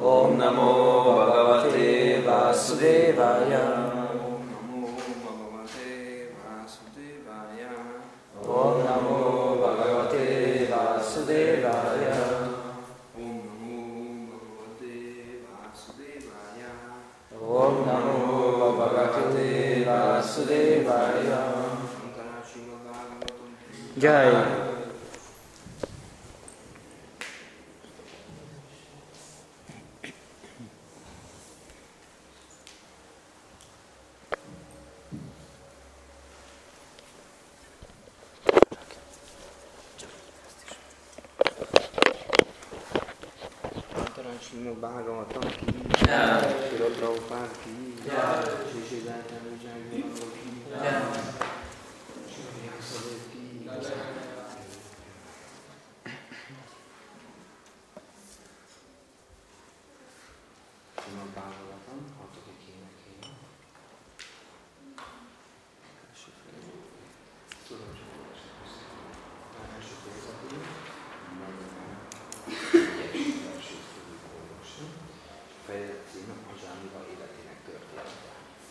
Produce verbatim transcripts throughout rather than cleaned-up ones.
Om Namo Bhagavate Vasudevaya. Om Namo Bhagavate Vasudevaya. Om Namo Bhagavate Vasudevaya. Jai. Srimad Bhagavatam ki, Srila Prabhupád ki, Sri Sri Chaitanya Vijayananda ki, Sri Vyasadeva ki. Srimad Bhagavatam, hatodik énekéje. Tudom, csak olvasni. Már első fejezetén, fejezet címe Ajánliva életének története.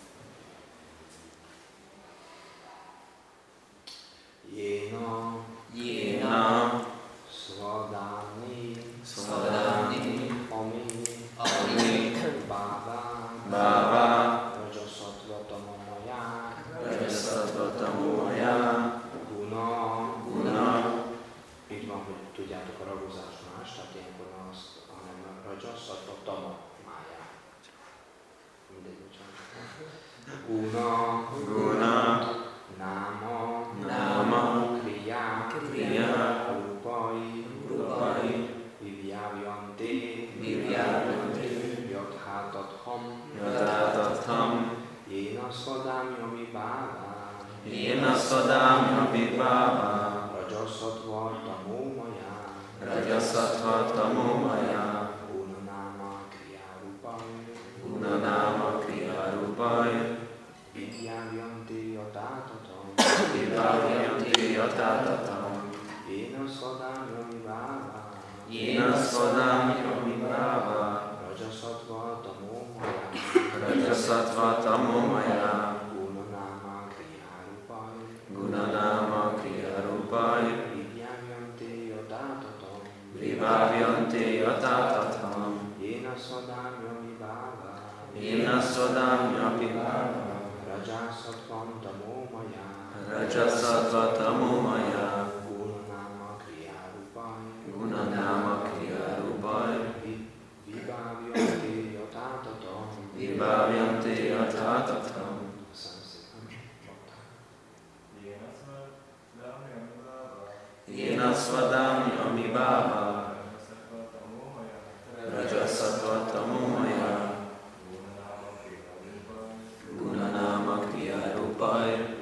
Jéna, Jéna, Svadani, Svadani, Ami, Ami, Bhava, Bhava, Rajasattva Tamamaya, Rajasattva Tamamaya, Guna, Guna. Így van, hogy tudjátok a ragozás más, tehát ilyenkor azt, hanem Rajasattva Tamamaya. Mindegy, bocsánat. Guna, Guna, Náma, Náma, Kriya, Kriya, Rupai, Rupai, Vivyavyanti, Vivyavyanti, Yadhatatham, Yadhatatham, Jéna Svadámyami Bhava, Jéna Svadámyami Bhava, Rajasattva Tamomaya, Rajasattva Tamomaya, Gunanáma Kriya Rupai, Gunanama Kriya Rupai, Vivyavyanti Yadhatatham, Vivyavyanti Yadhatatham, Jéna Svadámyami Bhava, Jéna Svadámyami Bhava, Rajasattva Tamomaya, Rajasattva Tamomaya, Gunanáma Kriya Rupai, Gunanama Kriya Rupai, Vivyavyanti Yadhatatham, Vivyavyanti Yadhatatham, Jéna Svadámyami Bhava, Jéna Svadámyami Bhava, Rajasattvam Tamomaya, Rajasattva Tamomaya, Gunanama Kriya Rupai, Gunanama Kriya Rupai, Vibhavyanti Yadhatatham, Vibhavyanti Yadhatatham. Jéna Svadámyami Bhava, Rajasattva Tamomaya, Gunanama Kriya Rupai,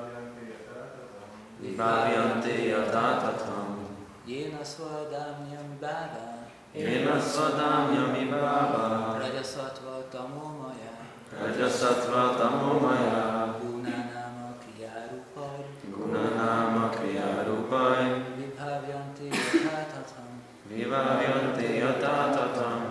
Vibhavyanti Yadhatatham, Jéna Svadámyami Bhava, Jéna Svadámyami Bhava, Rajasattva Tamomaya, Rajasattva Tamomaya, Gunanama Kriya Rupai, Gunanama Kriya Rupai, Vibhavyanti Yadhatatham, Vibhavyanti Yadhatatham.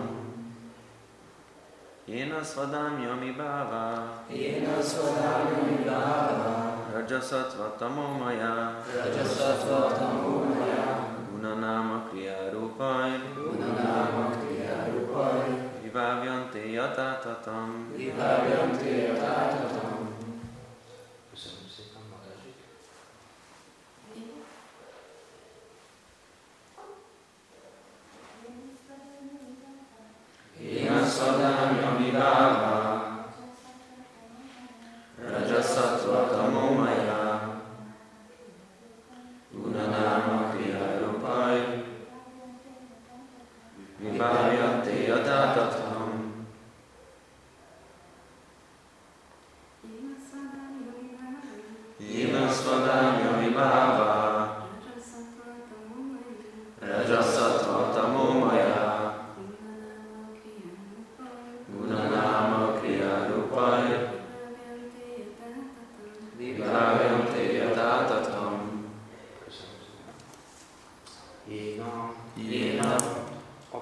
Jéna Svadámyami Bhava, Jéna Svadámyami Bhava, Rajasattva Tamomaya, Rajasattva Tamomaya, Gunanama Kriya Rupai, Gunanama Kriya Rupai, Vibhavyanti Yadhatatham, Vibhavyanti Yadhatatham. Köszönöm szépen, Madázsik. Jéna Svadámyami Bhava, Rajasattva Tamomaya, Gunanama Kriya Rupai, Vibhavyanti Yadhatatham,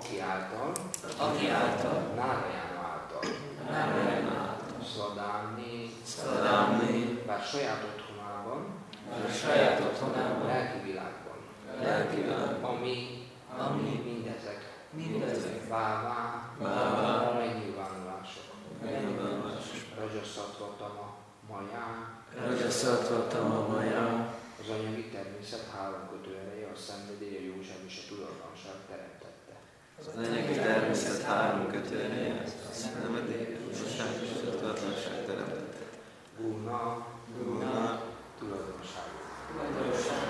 aki által, aki által, Nárajana által, Nárajana által, Szadámni, Szadámni, bár saját otthonában, a saját otthonában, lelki világban, lelki világban, ami, ami mindezek, mindezek, bává, bává, megnyilvánulások, megnyilvánulások, Rajaszattvatama, Majá, Rajaszattvatama Majá, az anyagi természet három kötőereje, a szenvedély, a jóság és a tudatlanság teremtette. Az anyagi természet három kötőereje, a szenvedély, a jóság és a tudatlanság teremtette. Guna, Guna, tulajdonság. tulajdonság,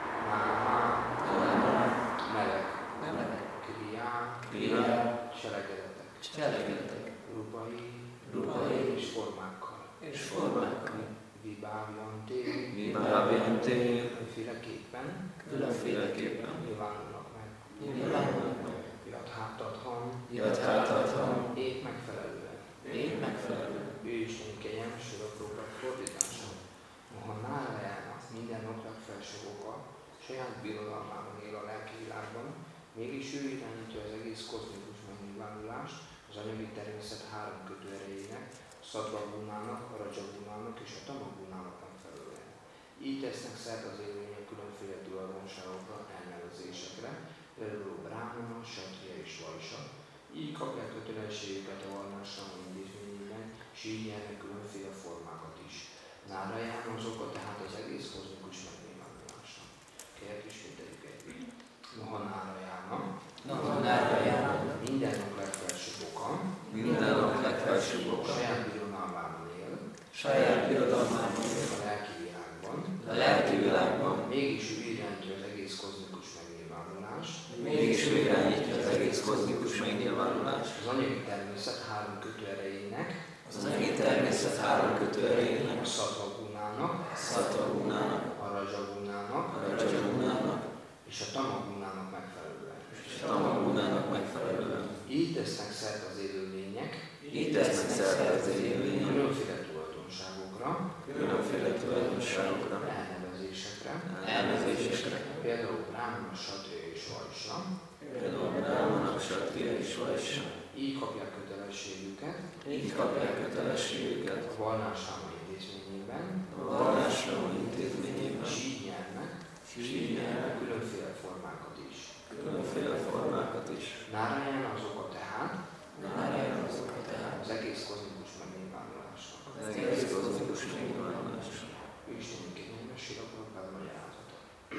Náma, Náma, meleg. meleg, Kriá, Kriá, cselekedetek. cselekedetek, Rupai, Rupai és formákkal. és formákkal, Vibhavyanté, Vibhavyanté, különféleképpen különféleképpen nyilvánulnak meg. nyilvánulnak meg, Jadhátathan, Jadhátathan, épp megfelelően. épp megfelelően, Ő Isten kegyelmes örökrókat fordítása. Moha Nárajana minden ok legfelsőbb oka, saját birodalmában él a lelki világban, mégis ő irányítja az egész kozmikus megnyilvánulást az anyagi természet három kötőerejének, a Sattva-gunának, a Raja-gunának és a Tama-gunának megfelelően. Így tesznek szert az élőlények különféle tulajdonságokra, elnevezésekre, például Brahmana, Sattria és Vajsa. Így kapják kötelességüket a vallásra intézményében, és így nyernek különféle formákat is. Nárajana az oka tehát az egész kozmikus megnyilvánulásnak. Kérlek ismételjük együtt. Noha Nárajana, Noha Nárajana, minden ok legfelsőbb oka, minden ok legfelsőbb oka, saját birodalmában él, saját birodalmában, a lelki világban, a lelki világban, mégis ő irányítja az egész kozmikus megnyilvánulást, mégis ő irányítja az egész kozmikus megnyilvánulást. az anyagi természet három kötőerejének, Az anyagi természet három kötőerejének, a Sattva-gunának, a Sattva-gunának, a Raja-gunának a Raja-gunának és a Tama-gunának megfelelően. és a Tama-gunának megfelelően. Így tesznek szert az élőlények Így tesznek szert az élőlények különféle tulajdonságokra, különféle tulajdonságokra, elnevezésekre, elnevezésekre, például Brahmana, Sattria és Vajsa. például Brahmana, Sattria és Vajsa. Így kapják kötelességüket Így kapják kötelességüket a vallásálló intézményében, a vallásra intézményében, és így nyernek és így nyernek különféle formákat is. különféle formákat is. Nárajana az oka tehát Nárajana az oka tehát, az egész kozmikus megnyilvánulásnak. Az egész kozmikus megnyilvánulásra. Ő Isten kegyelmes siratok felmagyarázata.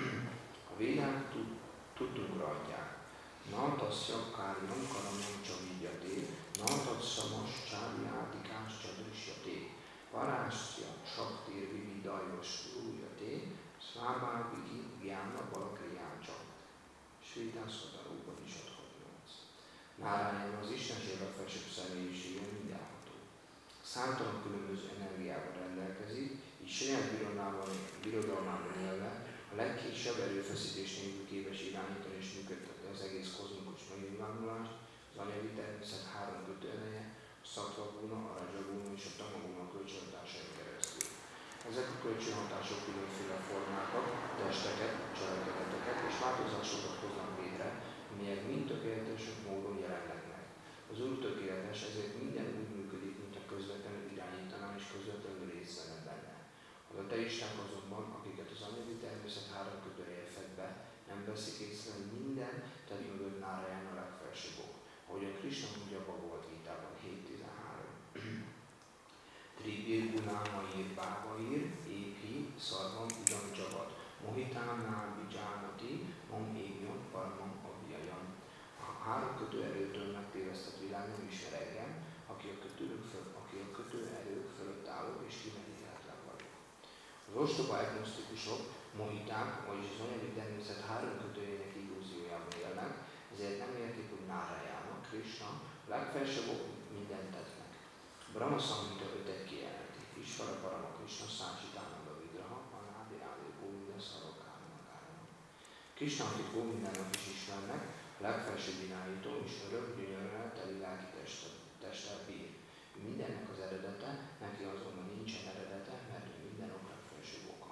A védák tudtunkra adják. Na tasya káryam karamam csavigyate, na tatszamas csáriátikás csadrisjate, parásya saktír vividajvas újjate, szvábávigi gyána balakriácsa. Svétászhatarúban is adhatnyolc. Nárajana az Istenség legfelsőbb személyisége mindenható. Számtalan különböző energiával rendelkezik, így saját birodalmában, birodalmában élve a legkisebb erőfeszítés nélkül képes irányítani és működtetni az egész kozmikus megnyilvánulást, az anyagi természet három kötőereje, a Sattva-guna, a Raja-guna és a Tama-guna kölcsönhatásain keresztül. Ezek a kölcsönhatások különféle formákat, testeket, cselekedeteket és változásokat hoznak létre, amelyek mind tökéletesebb módon jelennek meg. Az Úr tökéletes, ezért minden úgy működik, mint a közvetlenül irányítaná és közvetlenül részt venne benne. Az ateisták azonban, akiket az anyagi természet három kötőereje fed be, nem veszik észre, hogy minden tett mögött Nárajana a legfelsőbb ok, ahogy a Krisna mondja a Bhagavad Gitában hét tizenhárom. Tribir gunámaír bávaír, épi, szarvam ugyan csavat, mohitánál bijánati, mom égjon, paramam abjajan. A három kötőerőtől megtévesztett világ nem ismer engem, aki a kötőerők, föl, aki a kötőerők fölött álló és kimeríthetetlen vagyok. Az ostoba agnosztikusok, mohiták, vagyis az anyagi természet három kötőjének illúziójában élnek, ezért nem értik, hogy Nárajana, Krishna, a legfelsőbb ok mindent tettnek. Brahma Samhita ötet kijelenti, Isvara Parama Krishna Szácsitánanda Vigraha, Anádi Ádi Góvinda Szarakána Kárana. Krishna, akit Góvindának is ismernek, a legfelsőbb irányító és örök, gyönyörrel teli lelki testtel bír. Ő mindennek az eredete, neki azonban nincsen eredete, mert ő minden ok legfelsőbb oka.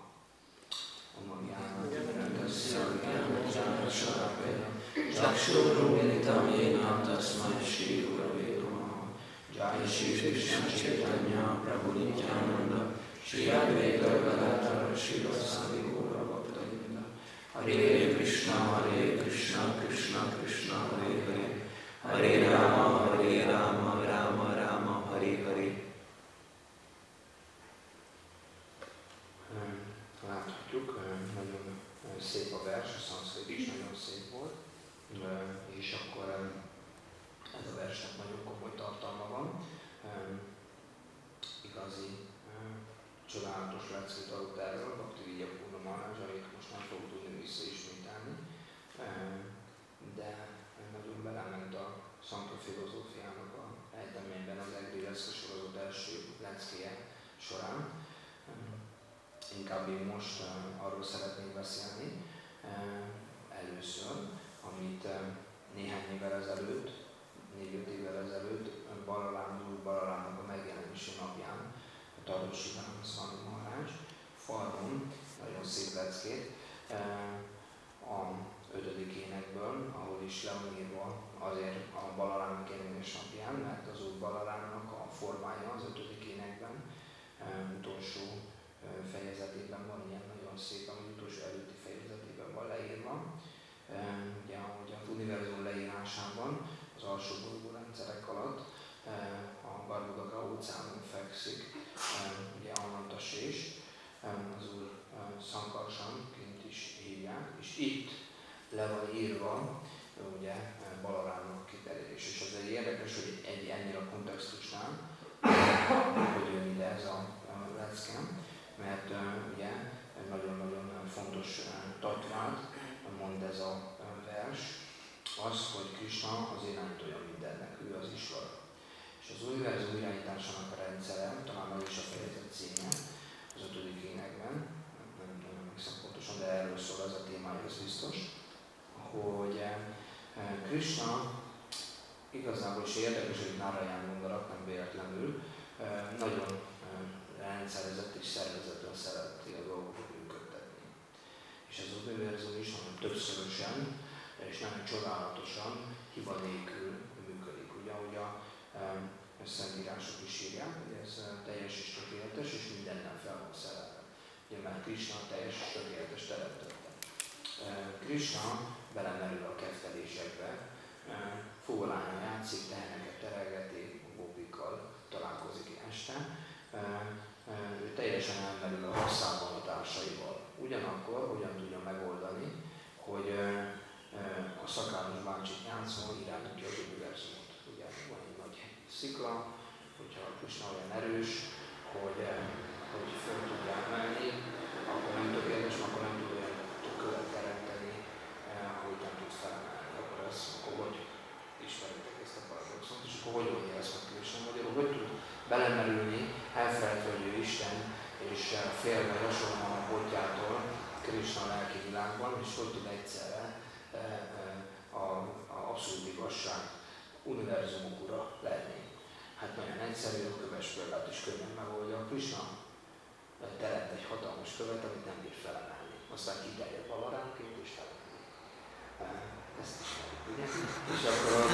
Omagjának, Gyönörrel, Szilviának, Gyánat, Sarapéna, Csaksóró, Paritam Yenam Tasmai Shri Gurave Namaha. Jai Shri Krishna Chaitanya Prabhu Nityananda Shri Advaita Gadadhara Shri Vasadi Gaura Bhaktavinda. Hare Krishna, Hare Krishna, Krishna Krishna, Hare Hare. Hare Rama, Hare Rama, Rama Rama, Hare Hare. Láthatjuk, nagyon szép a vers, a szanszkrit is nagyon szép volt, és akkor ez a versnek nagyon komoly tartalma van. Igazi csodálatos leckét adott erről, Bhakti-Vidya Purna Maharaj, amit most nem fogok tudni visszaismételni, de nagyon belement a szankra filozófiának a egyetemében az Egri Lecke sorozat első leckéje során. Inkább én most uh, arról szeretnék beszélni uh, először, amit uh, néhány évvel ezelőtt, négy-öt évvel ezelőtt Balarám, új Balarámnak a megjelenési napján Tadó Siván Szvami Maharaj Farmon, nagyon szép leckét, uh, a ötödik énekből, ahol is le van írva azért a Balarám megjelenés napján, mert az új Balarámnak a formája az ötödik énekben uh, utolsó fejezetében van ilyen nagyon szép, ami utolsó előtti fejezetében van leírva. Ugye, ahogy az univerzum leírásában az alsó bolygó rendszerek alatt a Garbhodaka óceánon fekszik, ugye Ananta Sés, az úr Sankarshanként is hívják, és itt le van írva ugye Balarámnak kiterjedés. És az egy érdekes, hogy egy ennél a kontextusnál, hogy jön ide ez a lecke, mert uh, ugye nagyon-nagyon fontos uh, tatvát mond ez a uh, vers, az, hogy Krishna az irányítója mindennek, ő az Isvara. És az univerzum irányításának a rendszere, talán meg is a fejezet címe, az ötödik énekben, nem, nem tudom, emlékszem pontosan, de erről szól ez a témája, ez biztos, hogy uh, Krishna igazából is érdekes, hogy Náraján mondanak, nem véletlenül, uh, nagyon rendszerezett és szervezetlen szereti a dolgokat működtetni. És az univerzum is nagyon többszörösen és nagyon csodálatosan, hiba nélkül működik. Ugye, ahogy a e, szentírások is írják, hogy ez teljes és tökéletes, és mindennel fel van szerelve. Ugye, mert Krishna teljes és tökéletes teremtette. E, Krishna belemerül a kettelésekbe, e, fuvolánya játszik, teheneket terelgeti, gópikkal találkozik este. E, ő teljesen elmerül a hosszában a társaival. Ugyanakkor hogyan tudja megoldani, hogy a szakáros bácsit játszol, irányítja az univerzumot. Ugye van egy nagy szikla, hogyha Krishna olyan erős, hogy, hogy föl tudja emelni, akkor nem tökéletes, akkor nem tud olyan követ teremteni, hogy nem tud felemelni. Akkor ez, akkor hogy ismeritek ezt a paradoxont, és akkor hogy oldja ezt meg Krishna? Magyarul, hogy tud belemerülni, elfelejtve, hogy ő Isten, és félve hasonlóan a botjától Krishna lelki világban, és hogy tud egyszerre a, a abszolút igazság univerzumok ura lenni. Hát nagyon egyszerű, a köves példát is könnyen megoldja. Krishna teremt egy hatalmas követ, amit nem bír felemelni. Aztán kiterjed Balaránként és felemeli. Ezt ismerjük, ugye? És akkor, az,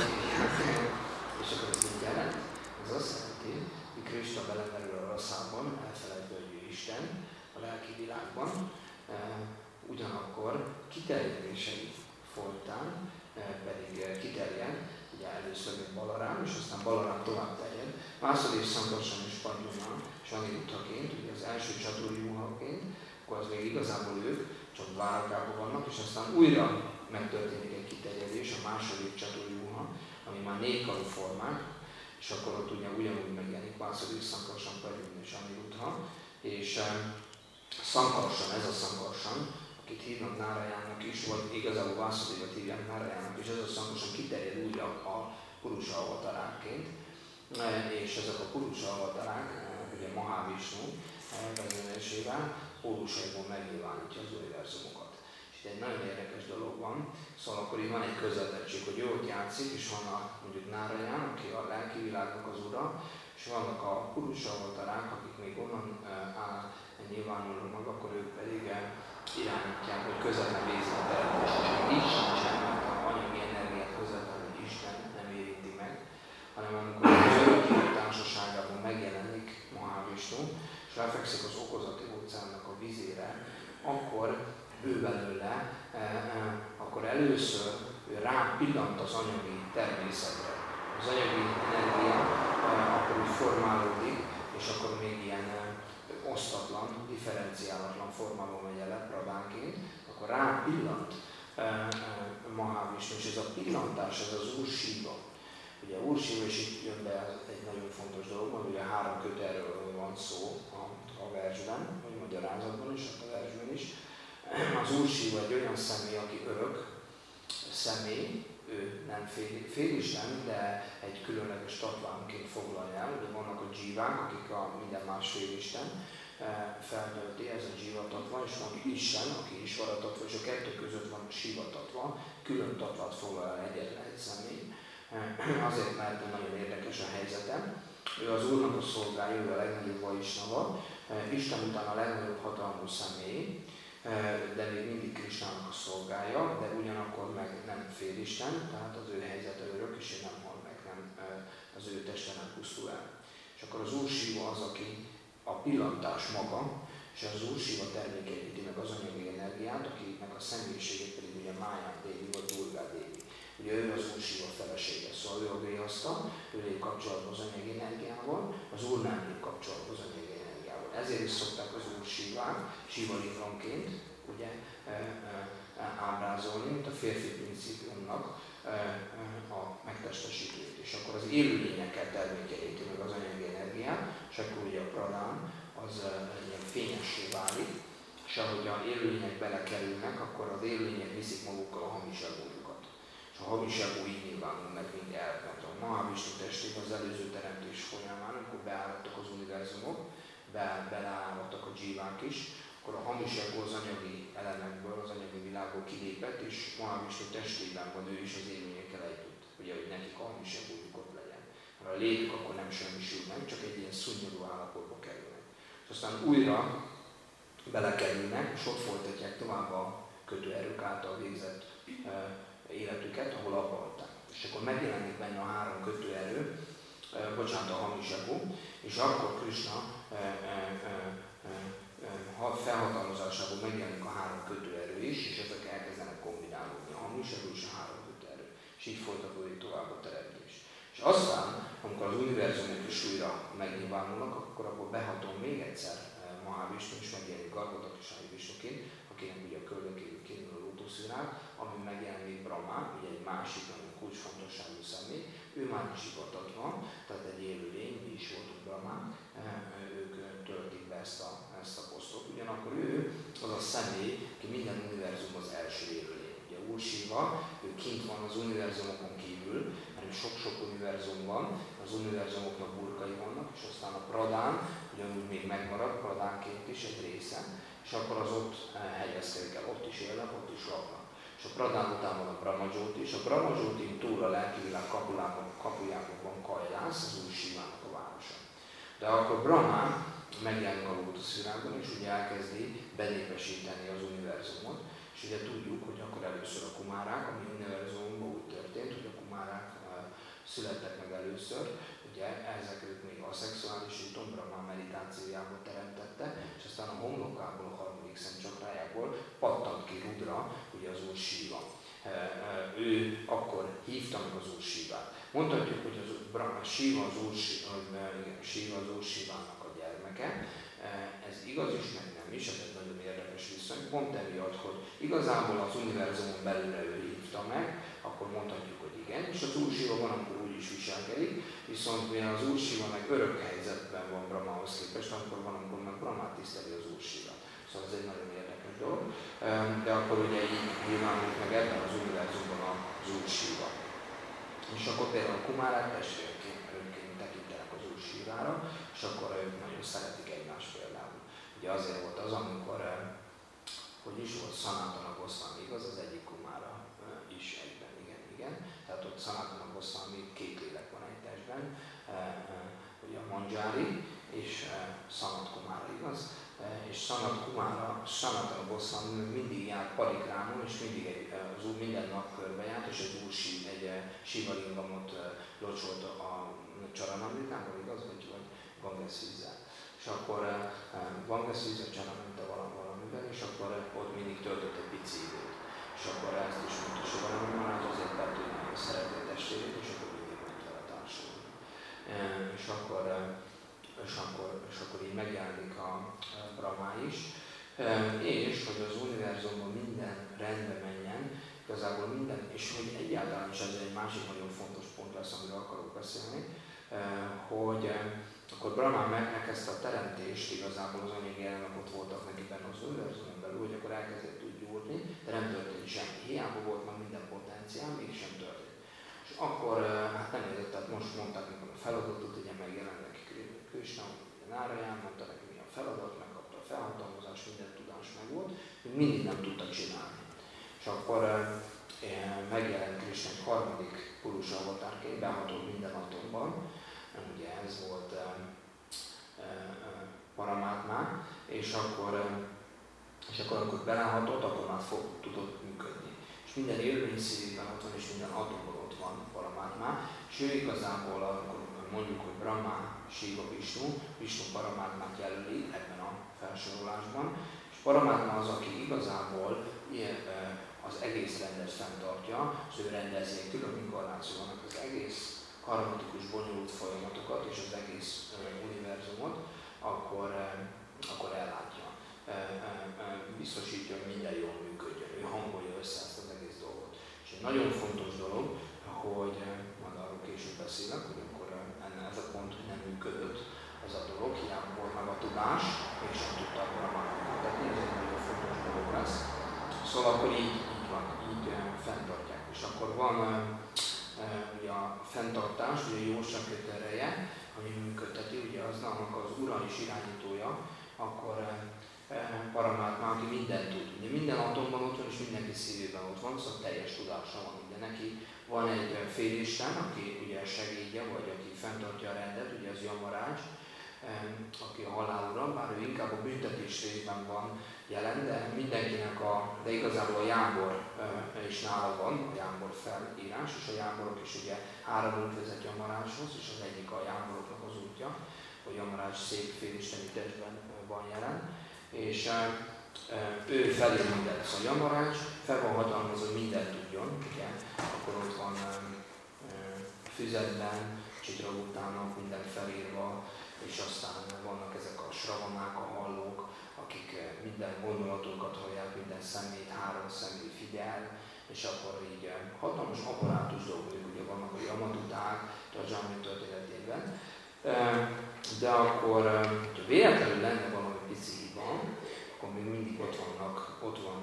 és akkor ez mit jelent? Ez azt jelenti, hogy Krishna belemerül a rasszában, elfelejtve, hogy ő Isten a lelki világban, e, ugyanakkor kiterjedései folytán e, pedig kiterjed, ugye először még Balarám, és aztán Balarám tovább terjed. Második Sankarshan és Padma és Aniruddhaként, ugye az első Csaturjúhaként, akkor az még igazából ők csak Dvárakában vannak, és aztán újra megtörténik egy kiterjedés, a második Csaturjúha, ami már négykarú formák, és akkor ott ugye ugyanúgy megjelenik második Sankarshan, Padma és Aniruddha, és um, Sankarshan, ez a Sankarshan, akit hívnak Nárajánnak is, vagy igazából Vásudévat hívják Nárajánnak is, ez a Sankarshan kiterjed újra a Purusha avataránként, és ezek a Purusha avatarák, ugye Mahavishnu vezetésével pórusaiból megnyilvánítja az univerzumokat. És itt egy nagyon érdekes dolog van, szóval akkor itt van egy közvetettség, hogy ő ott játszik, és van a, mondjuk Náraján, aki a lelki világnak az ura, és vannak a Purusha avatarák, akik még onnan áll, nyilvánulnak meg, akkor ők pedig irányítják, hogy közvetlen végzik a teremtést. És így sincsen, mert a anyagi energiát közvetlenül fekszik az okozati óceánnak a vizére, akkor ő belőle, akkor először ő rá pillant az anyagi természetre. Az anyagi energia akkor úgy formálódik, és akkor még ilyen osztatlan, differenciálatlan formában megy el pradánként, akkor rá pillant Mahavishnu, és ez a pillantás, ez az Úr Siva. Ugye Úr Siva, és itt jön be egy nagyon fontos dolog, mert ugye három kötelről van szó a, a versben, vagy magyarázatban is, a versben is. Az Úr Siva egy olyan személy, aki örök személy, ő nem fél, félisten, de egy különleges tatvánként foglalja el. Ugye vannak a dzsívák, akik a minden más félisten feltölti, ez a dzsíva tatva, és van Isten, aki is van a tatva, és a kettő között van a Siva tatva, külön tatvát foglal el egyetlen egy személy. Azért, mert nagyon érdekes a helyzete. Ő az Úrnak a szolgája, ő a legnagyobb Vaisnava, Isten után a legnagyobb hatalmú személy, de még mindig Krisnának a szolgája, de ugyanakkor meg nem félisten, tehát az ő helyzete örök, és ő nem hal meg, nem, az ő teste nem pusztul el. És akkor az Úr Siva az, aki a pillantás maga, és az Úr Siva termékenyíti meg az anyagi energiát, akinek a személyiségét pedig ugye Májá Dévi vagy Durgá Dévi. Ugye ő az Úr Siva felesége, szóval ő a grihaszta, ő lép kapcsolatban az anyagi energiával, az Úr nem lép kapcsolatban az anyagi energiával. Ezért is szokták az Úr Sivát, Siva lingramként ugye ábrázolni, mint a férfi principiumnak a megtestesítőt. És akkor az élőlényekkel termékenyíti meg az anyagi energiát, és akkor ugye a pradán az ilyen fényessé válik, és ahogy a élőlények belekerülnek, akkor az élőlények viszik magukkal a hamis egójukat. És a hamis egó így nyilvánul meg, mint el. Mert a Mahavishnu testében az előző teremtés folyamán, amikor beálltak az univerzumok, be, beleálltak a dzsívák is, akkor a hamis egó az anyagi elemekből, az anyagi világból kilépett, és Mahavishnu testében van ő is az élőlényekkel együtt. Ugye, hogy nekik a hamis egójuk ott legyen. Mert a létük akkor nem semmisül meg, csak egy ilyen szunnyadó állapotba kerülnek. És aztán újra belekerülnek, és ott folytatják tovább a kötőerők által végzett e, életüket, ahol abba hagyták. És akkor megjelenik benne a három kötőerő, e, bocsánat, a hamis egó, és akkor Krishna e, e, e, e, felhatalmazásából megjelenik a három kötőerő is, és ezek elkezdenek kombinálódni, a hamis egó és a három kötőerő. És így folytatódik tovább a teremtés. És aztán, amikor az univerzumok is újra megnyilvánulnak, akkor abból behatom még egyszer Mahavishnu is megjelenik Garbhodakshai Vishnuként, akinek ugye a köldökéből kínul a lótuszvirág, ami megjelenik Brahma, ugye egy másik, nagyon kulcsfontosságú személy, ő már is ipatatva, tehát egy élőlény, mi is voltunk Brahmán, ők töltik be ezt a, ezt a posztot. Ugyanakkor ő az a személy, aki minden univerzum az első élőlény. Ugye Úr Siva, ő kint van az univerzumokon kívül, hanem sok-sok univerzum van, az univerzumoknak burkai vannak, és aztán a pradán, ugyanúgy még megmarad, pradánként is egy része, és akkor az ott helyezkedik el, ott is élnek, ott is laknak. És a pradán után van a Brahmajoti, és a Brahmajotin túl a lelkivilág kapujában van Kailász, az Úr Sivának a városa. De akkor Brahmán megjelenik a lótuszvirágon, és ugye elkezdi benépesíteni az univerzumot, és ugye tudjuk, hogy akkor először a kumárák, ami univerzumban úgy történt, hogy a kumárák születtek meg először, ugye ezeket még a szexuális úton Brahma meditációjából teremtette, és aztán a homlokából, a harmadik szemcsakrájából pattant ki Rudra, ugye az Úr Siva. Ő akkor hívta meg az Úr Sivát. Mondhatjuk, hogy az Brahma Siva az Úr, Siva az Úr Sivának a gyermeke. Ez igaz is, meg nem is, ez egy nagyon érdekes viszony. Pont emiatt, hogy igazából az univerzumon belül ő hívta meg, akkor mondhatjuk, hogy igen, és az Úr Siva van, akkor úgy is viselkedik, viszont mivel az Úr Siva meg örök helyzetben van Brahmához képest, amikor van, amikor meg Brahmát tiszteli az Úr Siva. Szóval ez egy nagyon érdekes dolog. De akkor ugye így nyilvánult meg ebben az univerzumban az Úr Siva. És akkor például a kumárák testvérként tekintenek az Úr Sivára, és akkor ők nagyon szeretik egymást például. Ugye azért volt az, amikor, hogy is volt Sanatana Goswami, igaz, az egyik kumára is egyben, igen, igen. Tehát ott Sanatana Goswami két lélek van egy testben, ugye a Manjari és Sanat Kumára, igaz? És Sanat Kumára, Sanatana Goswami mindig járt parikrámon, és mindig egy, az úr minden nap körbe járt, és egy úr sí, egy Siva lingamot locsolt a Csaranamritában, igaz? Vagy, vagy Ganges vízzel. És és akkor Vangaszizacsára mente valamivel, és akkor ott mindig töltött egy pici időt. És akkor ezt is mondta, hogy valami Maharaj azért, mert ő nagyon szereti a testvérét, és akkor mindig ment vele társulni. És akkor, és, akkor, és akkor így megjelenik a Brahma is, és hogy az univerzumban minden rendbe menjen, igazából minden, és hogy egyáltalán is ez egy másik nagyon fontos pont lesz, amiről akarok beszélni, hogy akkor Brahma megkezdte a teremtést, igazából az anyagi elemek ott voltak neki benne az univerzumon belül, hogy akkor elkezdett úgy gyúrni, de nem történt semmi. Hiába volt már minden potenciál, mégsem történt. És akkor, hát nem értett, tehát most mondták nekem a feladatot, ugye megjelent neki Krishna, Náraján, mondta neki mi a feladat, megkapta a felhatalmazást, minden tudás megvolt, még mindig nem tudtak csinálni. És akkor megjelent Krishna egy harmadik Purusha avatárként, behatott minden atomban, ugye ez volt uh, uh, Paramátmá, és akkor, uh, és akkor, amikor belehatott, akkor már fog, tudott működni. És minden élőlény szívében ott van, és minden atomban ott van Paramátmá, és ő igazából, akkor mondjuk, hogy Brahma, Shiva, Vishnu, Vishnu Paramátmát jelöli ebben a felsorolásban, és Paramátma az, aki igazából ilyen, uh, az egész rendet fenntartja, az ő rendezék, külön inkarnációnak az egész karmatikus bonyolult folyamatokat és az egész uh, univerzumot, akkor, uh, akkor ellátja. Uh, uh, biztosítja, hogy minden jól működjön, ő hangolja össze ezt az egész dolgot. És egy nagyon fontos dolog, hogy uh, majd arról később beszélek, hogy akkor uh, enne ez a pont, hogy nem működött ez a dolog, hiába volt meg a tudás, és nem tudták Brahmának mutatni, ez egy nagyon fontos dolog lesz. Szóval akkor így, így van, így uh, fenntartják. És akkor van uh, ugye a fenntartás, ugye a jóság ereje, ami működteti, ugye az annak az ura és irányítója, akkor Paramátma, aki mindent tud. Ugye minden atomban ott van, és mindenki szívében ott van, szóval teljes tudása van minden. Neki van egy félisten, aki ugye segédje, vagy aki fenntartja a rendet, ugye az Yamaraj, aki a halálura, bár ő inkább a büntetés részben van jelen, de mindenkinek a, de igazából a jámbor is nála van, a jámbor felírás, és a jámborok is ugye három út vezet Yamarajhoz, és az egyik a jámboroknak az útja, hogy Yamaraj szép félisteni testben van jelen, és ő felé mindent. Szóval Yamaraj fel van hatalmazva, hogy mindent tudjon, ugye, akkor ott van füzetben, Csitragutának minden felírva, és aztán vannak ezek a sravanák, a hallók, akik minden gondolatunkat hallják, minden szemét, három személy figyel, és akkor így hatalmas apparátus dolgok, ugye vannak a Yamaduták, a Jami történetében. De akkor, ha véletlenül lenne valami pici hiba, akkor még mindig ott vannak, ott van,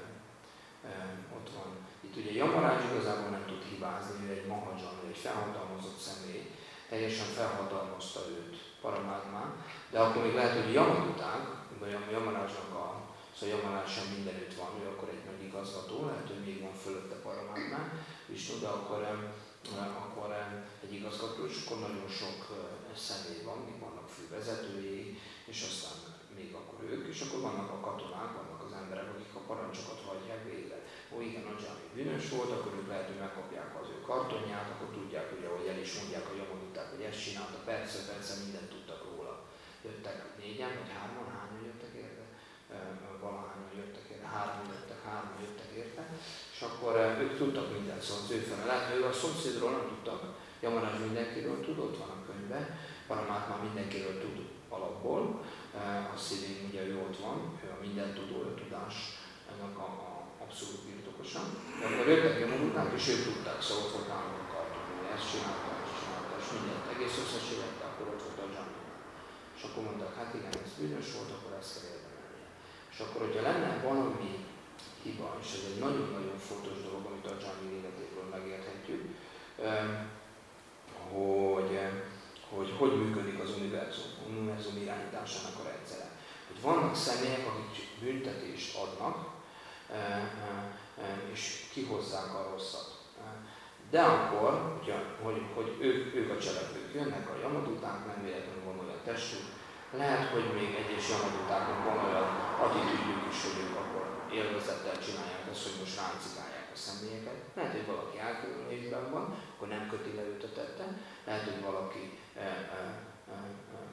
ott van. Itt ugye Yamaraj igazából nem tud hibázni, ő egy Mahajan, egy felhatalmazott személy, teljesen felhatalmazta őt Paramátmán, de akkor még lehet, hogy Yamaduták, vagy a Yamarajnak a, szóval Yamaraj sem mindenütt van, ő akkor egy nagy igazgató, lehet, hogy még van fölötte Paramátmán, Vishnu, de akkor, akkor egy igazgató, és akkor nagyon sok személy van, még vannak fővezetői, és aztán még akkor ők, és akkor vannak a katonák, vannak az emberek, akik a parancsokat hagyják végre. Ó, igen, a Jami bűnös volt, akkor ők lehet, hogy megkapják az ő kartonját, akkor tudják, ugye, hogy el is mondják a Yamaduták, hogy ezt csinálta, persze, persze, mindent tudtak róla. Jöttek négyen, vagy hárman, hányan jöttek érte? Valahányan jöttek érte, hárman jöttek, hárman jöttek érte, és akkor ők tudtak mindent, szóval az ő fele. Lehet, hogy a szomszédról nem tudtak, Yamaraj mindenkiről tud, ott van a könyvben, Paramátma mindenkiről tud alapból, a szívén ugye ő ott van, ő a mindentudó, a tudás ennek a, a abszolút birtokosa. De akkor jöttek Yamaduták, és ők tudták, szóval ott volt nálam a karton, hogy ezt csinálta, ezt csinálta, és mindent egész összesülette, akkor ott volt a Jami. És akkor mondták, hát igen, ez bűnös volt, akkor ezt kell érdemelni. És akkor, hogyha lenne valami hiba, és ez egy nagyon-nagyon fontos dolog, amit a Jami életéből megérthetjük, hogy hogy hogy működik az univerzum, az univerzum irányításának a rendszere. Hogy vannak személyek, akik büntetést adnak, és kihozzák a rosszat. De akkor, hogy, hogy ők, ők a cselekvők jönnek, a Yamaduták, nem véletlenül van olyan testük, lehet, hogy még egyes Yamadutáknak van olyan attitűdjük is, hogy ők akkor élvezettel csinálják azt, hogy most ráncikálják a személyeket. Lehet, hogy valaki elkülönítve van, akkor nem köti le őt a tetten. Lehet, hogy valaki e, e, e, üti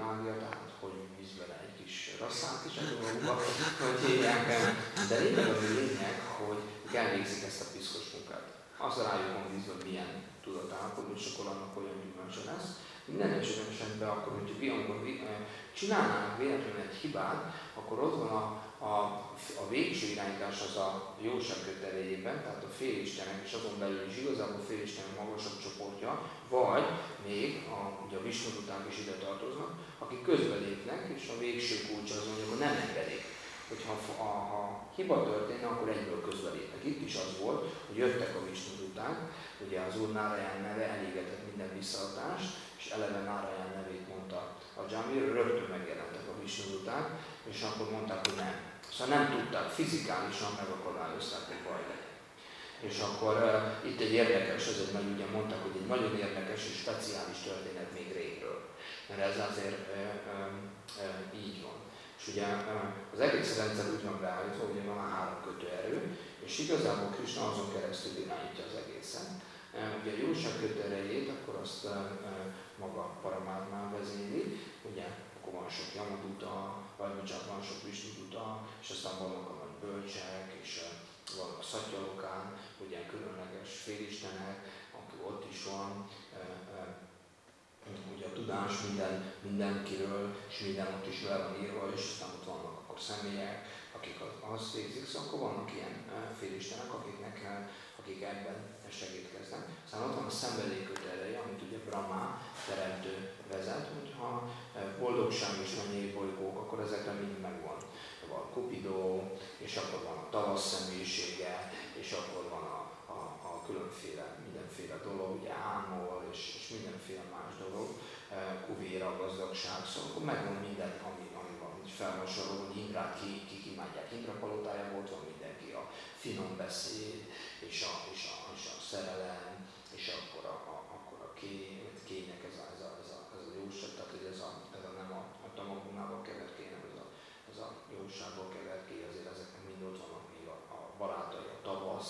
mágia, tehát hogy víz vele egy kis rasszát is a dolgokba, hogy hívják el. De lényeg a lényeg, hogy elvégzik ezt a piszkos munkát. Az rájuk van vízve, milyen tudatállapot, és akkor annak olyan gyümölcse lesz. Minden esetben akkor, hogyha amikor csinálnának véletlenül egy hibát, akkor ott van a, a, a végső irányítás az a jóság kötelejében, tehát a félistenek és azon belül is igazából a félistenek magasabb csoportja, vagy még a, ugye a Visnuduták is ide tartoznak, akik közbelépnek, és a végső kulcs az mondjuk, hogy nem engedik. Hogyha ha, ha hiba történne, akkor egyből közbelépnek. Itt is az volt, hogy jöttek a Visnuduták, ugye az Úr Náraján neve elégetett minden visszaadást, és eleve Náraján nevét mondta a Jamir, rögtön megjelentek a Visnuduták, és akkor mondták, hogy nem. Szóval nem tudták, fizikálisan megakadályozták, hogy baj legyen. És akkor uh, itt egy érdekes, ezért meg ugye mondták, hogy egy nagyon érdekes és speciális történet még régről. Mert ez azért uh, uh, uh, így van. És ugye uh, az egész rendszer úgy van beállítva, hogy van a három kötőerő, és igazából Krisna azon keresztül irányítja az egészet. Uh, ugye a jóság kötőerejét, akkor azt uh, uh, maga Paramátmán vezényli, ugye akkor van sok Yamaduta, vagy bocsánat, van sok Visnuduta, és aztán vannak a nagy bölcsek, és uh, vannak a Szatyalokán, ugye különleges félistenek, aki ott is van, uh, uh, ugye a tudás minden, mindenkiről, és minden ott is le van írva, és aztán ott vannak akkor személyek, akik azt végzik, szóval akkor vannak ilyen félistenek, akiknek, akik ebben segítkeznek. Aztán ott van a szenvedélyköteleje, amit ugye Brahma teremtő vezet, hogyha boldogság és mennyi bolygók, akkor ezekre mind megvan. Van Cupido, és akkor van a tavasz személyisége, és akkor van a, a, a különféle, mindenféle dolog, ugye Ámol, és, és mindenféle más dolog, Kuvéra, a gazdagság, szóval akkor megvan minden, ami, ami van, így fel van sorolva, hogy Indrát ki, ki kimádják. Indra palotájában ott van mindenki, a finom beszéd, és a, és a, és a szerelem, és akkor a, a, akkor a ké, kények, ez a, ez a, ez a, ez a jóság, tehát hogy ez a, ez a nem a, a tamagunával kevert ké, nem ez a, ez a jóságból kevert ké, azért ezeknek mind ott vannak még a, a barátai, a tavasz,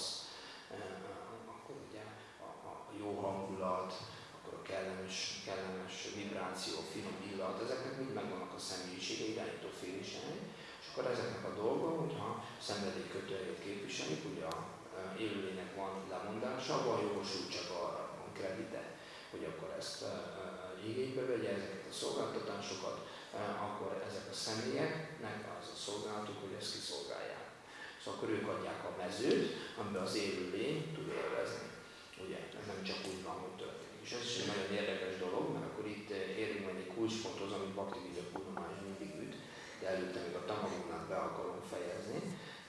akkor ugye a, a jó hangulat, akkor a kellemes, kellemes vibráció, finom illat, ezeknek mind megvannak a személyisége, irányító félistenek, és akkor ezeknek a dolga, hogyha szenvedélykötőjét képviselik, ugye a élőlénynek van lemondása, van jogosultság arra, van kredite, hogy akkor ezt igénybe vegye, ezeket a szolgáltatásokat, akkor ezek a személyeknek az a szolgálatuk, hogy ezt kiszolgálják. Szóval akkor ők adják a mezőt, amiben az élőlény tud élvezni. Ugye, ez nem csak úgy van, hogy történik. És ez is egy nagyon érdekes dolog, mert akkor itt érünk majd egy kulcsponthoz, amit Bhaktivedanta Purnamán is mindig üt, de előtte még a Tamagunát be akarom fejezni.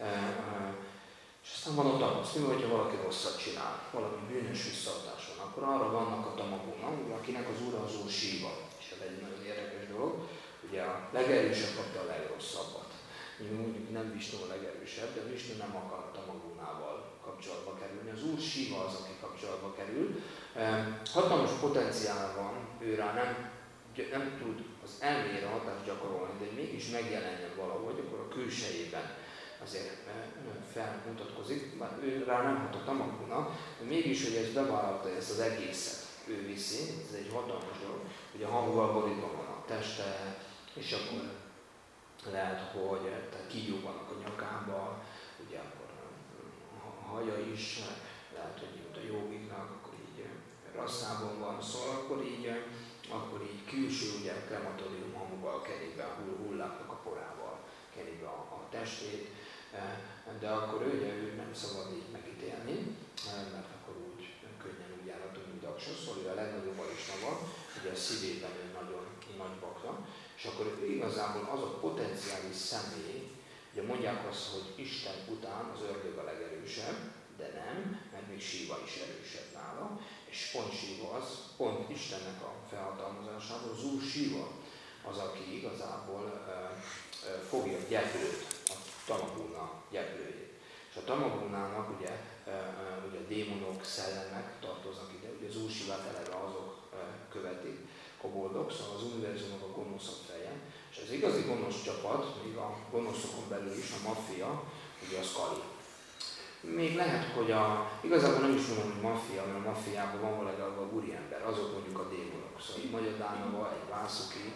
És aztán van a tavasz, mi hogyha valaki rosszat csinál, valami bűnös visszaadás van, akkor arra vannak a Tamagunak, akinek az ura az Úr Síva. És ez egy nagyon érdekes dolog, ugye a legerősebb kapta a legrosszabbat. Mi mondjuk nem Visnu a legerősebb, de Visnu nem akar a Tamagunával kapcsolatba kerülni. Az Úr Síva az, aki kapcsolatba kerül. Hatalmas potenciál van, ő rá nem, nem tud az elmére hatást gyakorolni, de mégis megjelenjen valahogy, akkor a külsejében azért felmutatkozik, bár ő rá nem hat a Tamaguna, de mégis, hogy ez bevállalta ezt az egészet, ő viszi, ez egy hatalmas dolog, hogy a hanggal borítva van a teste, és akkor lehet, hogy kígyók vannak a nyakába, ugye akkor a haja is, lehet, hogy ott a jogiknak, akkor így rasszában van, szóval akkor így, akkor így külső, ugye krematórium hanggal kerik be, a hulláknak a porával kerik be a, a testét, de akkor ő, ugye, ő nem szabad így megítélni, mert akkor úgy könnyen úgy állhatunk, mint Daksa, szóval ő a legnagyobb arisnava, ugye a szívében ő nagyon nagy bakta, és akkor igazából az a potenciális személy, ugye mondják azt, hogy Isten után az ördög a legerősebb, de nem, mert még Síva is erősebb nála, és pont Síva az, pont Istennek a felhatalmazásában, az Úr Síva az, aki igazából uh, uh, fogja gyeplőt, a Tamaguna gyeplőjét. És a Tamagunának ugye, uh, uh, ugye démonok, szellemek tartoznak ide, ugye az Úr Sivát eleve azok uh, követik, koboldok, szóval az univerzumnak a gonoszabb feje, és az igazi gonosz csapat, még a gonoszokon belül is, a maffia, ugye az Kali. Még lehet, hogy a, igazából nem is mondom, hogy maffia, mert a maffiában van legalább a úriember, azok mondjuk a démonok. Szóval egy Magyadánava, egy Vásuki,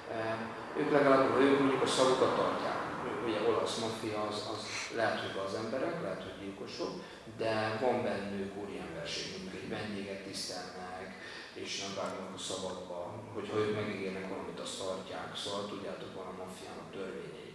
Ők legalább, ők mondjuk a szavukat tartják. Ugye olasz maffia az, az lehet, hogy az emberek, lehet, hogy gyilkosok, de van bennük úriemberség, mondjuk egy vendéget tisztelnek, és nem vágnak a szabadba, hogyha ők megígérnek valamit, azt tartják, szóval tudjátok, van a maffiának törvényei.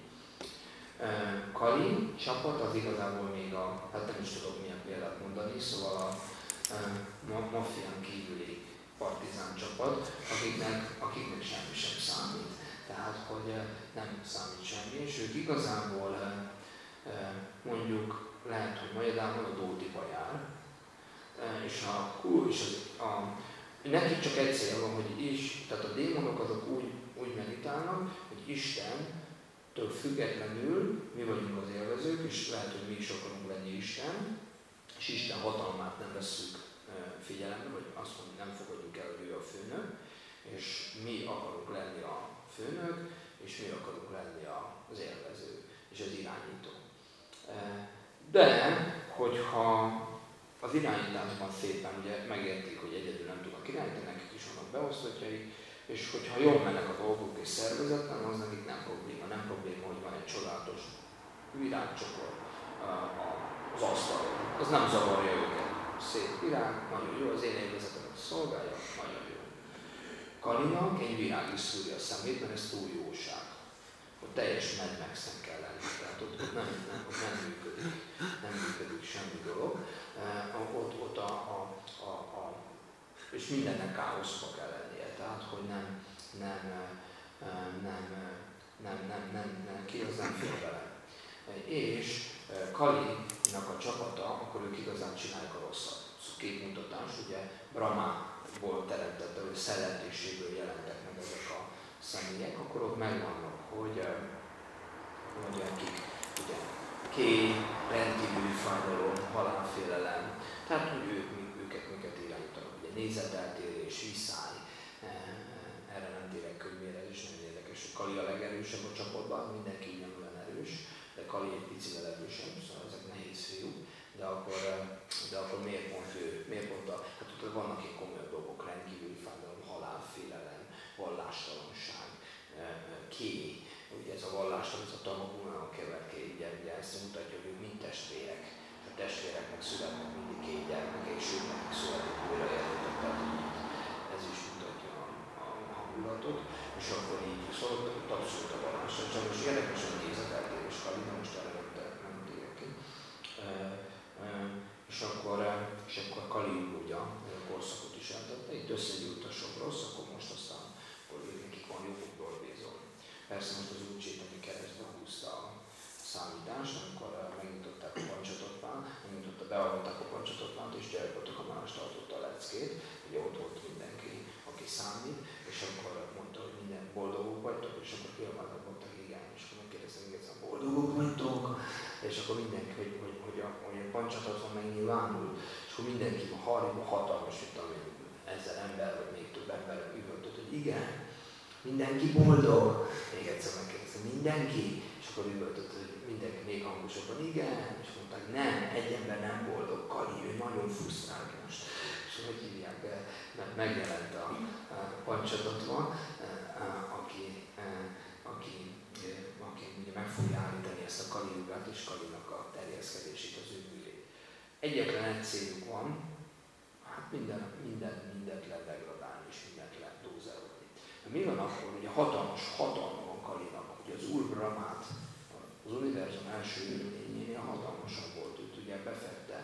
Kali csapat az igazából még a, hát nem is tudok milyen példát mondani, szóval a, a maffián kívüli partizán csapat, akiknek, akiknek semmi sem számít. Tehát, hogy nem számít semmi, és ők igazából mondjuk lehet, hogy Majadában a Dótiba jár, és a, és az, a, nekik csak egy célja van, hogy is, tehát a démonok azok úgy, úgy meditálnak, hogy Istentől függetlenül mi vagyunk az élvezők, és lehet, hogy mi is akarunk lenni Isten, és Isten hatalmát nem vesszük figyelembe, vagy azt mondjuk nem fogadjuk el, hogy ő a főnök, és mi akarunk lenni a főnök, és mi akarunk lenni az élvező és az irányító. De, hogyha az irányításban szépen ugye megértik, hogy egyedül nem tudnak irányítani, nekik is vannak beosztottjaik, és hogyha jól mennek a dolgok és szervezetlen, az nekik nem probléma. Nem probléma, hogy van egy csodálatos virágcsokor az asztalon. Az nem zavarja őket. Szép virág, nagyon jó, az én élvezetemet szolgálja, nagyon jó. Kalinak egy virág is szúrja a szemét, mert ez túl jóság. Ott teljes Mad Max-en kell lenni, tehát ott, ott, nem, nem, ott nem működik, nem működik semmi dolog. Uh, ott, ott a, a, a, a, és mindennek káoszba kell lennie, tehát hogy nem, nem, nem, nem, nem, nem, nem, nem ki az nem fél bele. És Kalinak a csapata, akkor ők igazán csinálják a rosszat. Szóval képmutatás, ugye Brahmából teremtette, hogy szellentéséből jelentek meg ezek a személyek, akkor ott megvannak, hogy, hogy akik, ugye, ké, rendkívüli fájdalom, halálfélelem, tehát hogy ők, őket miket irányítanak, ugye nézeteltérés, viszály, erre nem térek könyvére, ez is nagyon érdekes, hogy Kali a legerősebb a csapatban, mindenki így nem olyan erős, de Kali egy picivel erősebb, szóval ezek nehéz fiúk, de akkor, de akkor miért pont ő, miért pont a, hát ott vannak ilyen komolyabb dolgok, rendkívüli fájdalom, halálfélelem, vallástalanság, ké, ugye ez a vallástalan, ez a Tamagunának kevert két gyermek, ezt mutatja, hogy ők mind testvérek, a testvéreknek születnek mindig két gyermek, és ők nekik születik újra jelöltek, tehát ez is mutatja a, a hangulatot, és akkor így szólott, abszolút a vallással, csak most érdekes, hogy nézeteltérés Kali, de most erre nem, nem térek ki. E, e, és akkor, és akkor Kali ugye a korszakot is eltette, itt összegyűlt a sok rossz, akkor most aztán akkor nekik van jogukból bézolni. Persze most az úgyséteni keresztbe húzta a számítást, amikor megnyitották a Pancsatotpán, megnyitotta, beavatták a Pancsatotpánt, és Gyergyatok a más tartotta a leckét, ugye ott volt mindenki, aki számít, és akkor mondta, hogy minden boldogok vagytok, és akkor kiabáltak, mondtak, igen, és akkor megkérdeztem, hogy egyszer boldogok vagytok, és akkor mindenki, hogy, hogy, hogy a, hogy a Pancsatotpán megnyilvánul, és akkor mindenki a harmadban hatalmas, mint ami ezer ember, vagy még több ember üvöltött, hogy igen, mindenki boldog. Még egyszer megkérdeztem, mindenki? És akkor üvöltött, hogy mindenki még hangosabban, igen. És mondták, nem, egy ember nem boldog, Kali, ő nagyon frusztrál most. És hogy hívják, mert megjelent a, a Pancsatotva, aki, aki, aki ugye meg fogja állítani ezt a Kaliugát és Kalinak a terjeszkedését az ő művét. Egyetlen egy céljuk van, hát minden, minden, mindent lehet degradálni és mindent lehet dózerolni. Mi van akkor, ugye hatalmas hatalma van Kalinak, ugye az Úr Brahmát, az univerzum első élményénél hatalmasabb volt, őt ugye befette,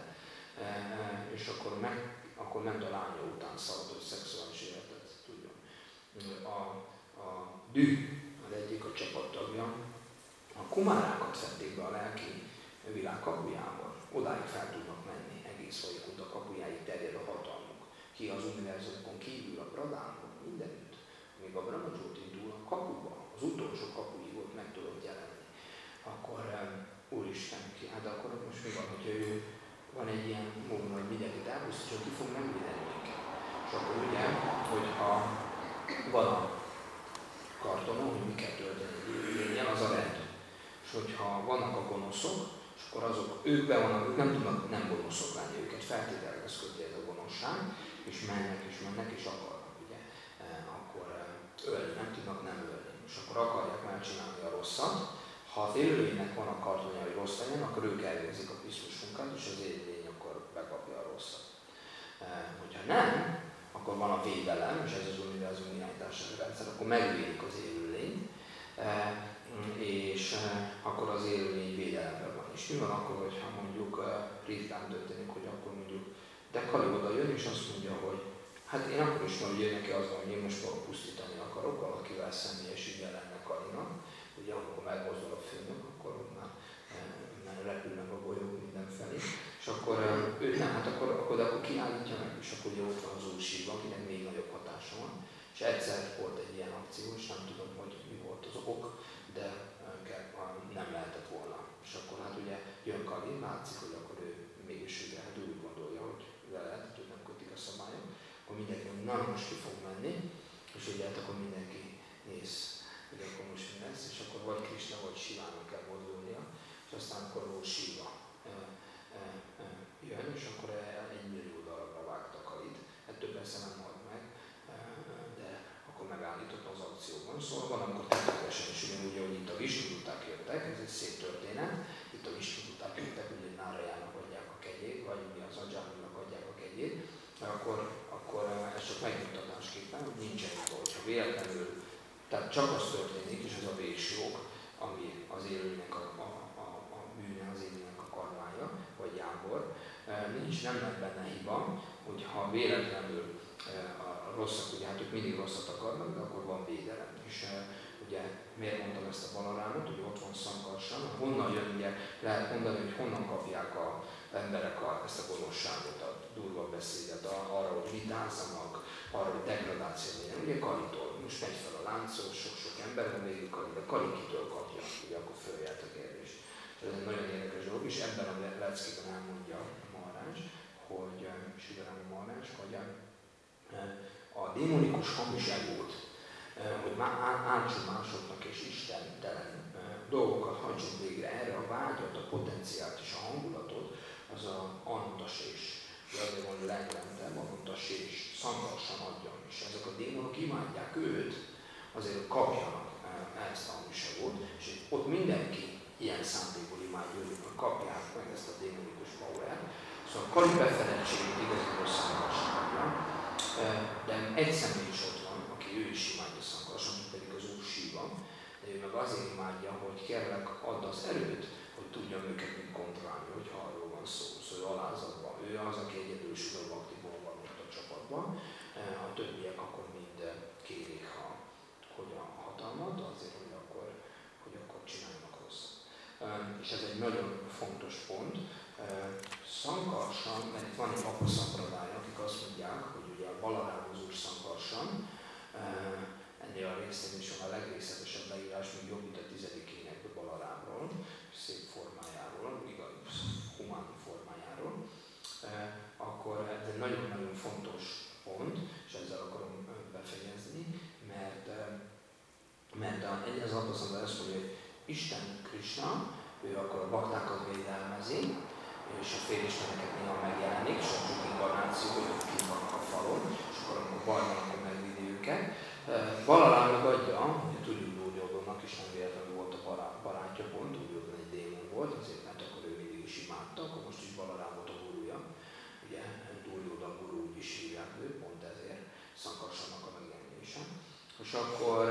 és akkor, meg, akkor ment a lánya után szaladt, hogy szexuális életet tudjon. A, a Düh, az egyik a csapattagja, a kumárákat fették be a lelki világ kapujába, odáig fel tudnak menni, egész Vaikuntha kapujáig terjed a hatalmuk, ki az univerzumon kívül, a Pradánok, mindenütt. Még a Brahmajoti indul a kapuba, az utolsó kapuig ott meg tudott jelenni. Akkor um, Úristen ki, hát akkor most mi van, hogyha ő van egy ilyen módon, hogy mindenkit elpusztít, és ki fog megvédeni minket. És akkor ugye, hogyha van a kartonon, hogy mi kell tölteni egy lényen, az a rend. És hogyha vannak a gonoszok, és akkor azok, ők be vannak, ők nem tudnak nem gonoszok lenni, őket feltételhez köti ez a gonoszság, és mennek, és mennek, és akarnak, ugye, e, akkor e, ölni, nem tudnak nem ölni. akkor akarják megcsinálni a rosszat. Ha az élőlénynek van a kartonja, hogy rossz legyen, akkor ők elvégzik a pisztus munkát, és az élőlény akkor bekapja a rosszat. Hogyha nem, akkor van a védelem, és ez az univerzum irányítási rendszer, akkor megvédik az élőlényt, és akkor az élőlény védelemben van. És mi van akkor, hogyha mondjuk ritkán történik, hogy akkor mondjuk de Kali oda jön, és azt mondja, hogy hát én akkor is mondom, hogy neki az van, hogy én most magam pusztítani akarok, valakivel személyes ügye lenne Kalinak. Ugye amikor megmozdul a főnök, akkor már, már repülnek a golyók mindenfelé. És akkor őt nem, hát akkor, akkor, de akkor kiállítja meg, és akkor ugye ott van az úrsírban, akinek még nagyobb hatása van. És egyszer volt egy ilyen akció, és nem tudom, hogy mi volt az ok, de nem lehetett volna. És akkor hát ugye jön Kali, látszik, hogy akkor ő mégis ugye, hát úgy gondolja, hogy le lehet, hogy nem kötik a szabályok, akkor mindenki, hogy na most ki fog menni, és ugye hát akkor mindenki néz, hogy akkor most mi lesz, és akkor vagy Krisna, vagy Sivának kell mozdulnia, és aztán akkor Lord Siva jön, és akkor egy millió darabra vágta Kalit. Ettől persze nem halt meg, de akkor megállított az akcióban. Szóval van, amikor tettekesen is ugyanúgy, hogy itt a Visnuduták jöttek, ez egy szép történet, itt a Visnuduták jöttek, ugye Nárajának adják a kegyét, vagy ugye az Adzsáminak adják a kegyét, akkor, akkor ez csak megmutatásképpen, hogy nincsen itt, hogyha véletlenül, tehát csak az történik, és ez a vésjog, ami az élőnek a, a, a, a bűne, az élőnek a karmája, vagy jámbor, nincs, nem lett benne hiba, hogyha véletlenül a rosszak, ugye hát ők mindig rosszat akarnak, de akkor van védelem. És ugye miért mondtam ezt a Balarámot, hogy ott van Sankarsana, honnan jön, ugye lehet mondani, hogy honnan kapják az emberek a, ezt a gonoszságot, a durva beszédet, arra, hogy vitázzanak, arra, hogy degradáció legyen. Ugye Kalitól, most megy fel a láncol, sok-sok ember van végül Kali, de Kali kitől kapja, ugye akkor följelt a kérdés. Ez egy nagyon érdekes dolog, és ebben a leckében elmondja Maharaj, hogy Siddharama Maharaj, hogy a démonikus hamis egót, hogy ártsunk másoknak és istentelen dolgokat hagyjunk végre, erre a vágyat, a potenciált és a hangulatot, az a antasés, azért van leglentebb, antasés, Sankarsana adjon, és ezek a démonok imádják őt, azért hogy kapjanak ezt a hamis egót, és ott mindenki ilyen szándékból imádja, hogy kapják meg ezt a démonikus power-t. Szóval a Kali befedetségét igazából Sankarsana, de egy személy is ott van, aki ő is imádja Sankarsana, pedig az Úr Siva, de ő meg azért imádja, hogy kérlek add az erőt, hogy tudjam őket mind kontrollálni, hogyha arról van szó, szóval alázatban. Ő az, aki egyedül Siva Bhaktiból van ott a csapatban, a többiek akkor mind kérik, ha, hogy a hatalmat, azért, hogy akkor, hogy akkor csináljanak rosszat. És ez egy nagyon fontos pont. Sankarsana, mert itt van egy apa szapradája, akik azt mondják, hogy ugye a Balarám az Úr Sankarsana, ennél a részén is van a legrészletesebb leírás, még jobb, mint a tizedikének Balarámról, szép formájáról, igaz, humán formájáról, akkor ez egy nagyon-nagyon fontos pont, és ezzel akarom befejezni, mert, mert az apa szapradája azt mondja, hogy Isten Krishna, ő akkor a baktákat védelmezi, és a félisteneket néha megjelenik, és a csak inkarnáció, hogy ott kint vannak a falon, és akkor amikor baj van, akkor megvédi őket. Balarámnak adja, ugye tudjuk Duryodhannak is nem véletlenül volt a barátja pont, Duryodhan egy démon volt, azért mert akkor ő mindig is imádta, akkor most is Balarám volt a gurúja. Ugye Duryodhan gurú úgy is hívják őt, pont ezért, Sankarsana a megjelenése. És akkor,